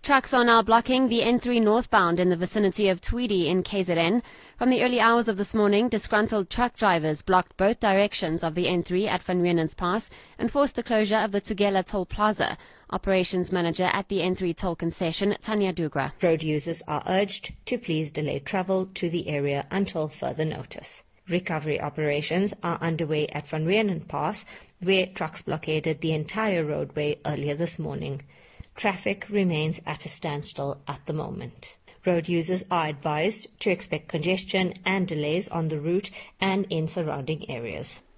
Trucks are now blocking the N3 northbound in the vicinity of Tweedy in KZN. From the early hours of this morning, disgruntled truck drivers blocked both directions of the N3 at Van Riemen's Pass and forced the closure of the Tugela Toll Plaza. Operations Manager at the N3 toll concession, Tanya Dugra. Road users are urged to please delay travel to the area until further notice. Recovery operations are underway at Van Riemen's Pass, where trucks blockaded the entire roadway earlier this morning. Traffic remains at a standstill at the moment. Road users are advised to expect congestion and delays on the route and in surrounding areas.